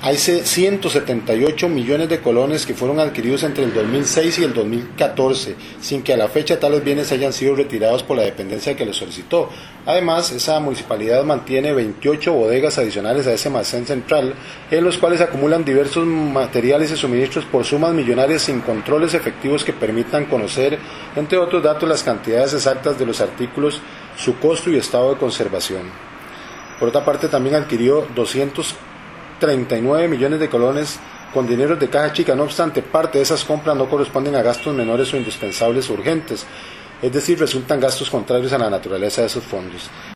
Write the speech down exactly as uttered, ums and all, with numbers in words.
Hay ciento setenta y ocho millones de colones que fueron adquiridos entre el dos mil seis y el dos mil catorce, sin que a la fecha tales bienes hayan sido retirados por la dependencia que los solicitó. Además, esa municipalidad mantiene veintiocho bodegas adicionales a ese almacén central, en los cuales acumulan diversos materiales y suministros por sumas millonarias sin controles efectivos que permitan conocer, entre otros datos, las cantidades exactas de los artículos, su costo y estado de conservación. Por otra parte, también adquirió doscientos treinta y nueve millones de colones con dineros de caja chica. No obstante, parte de esas compras no corresponden a gastos menores o indispensables o urgentes, es decir, resultan gastos contrarios a la naturaleza de esos fondos.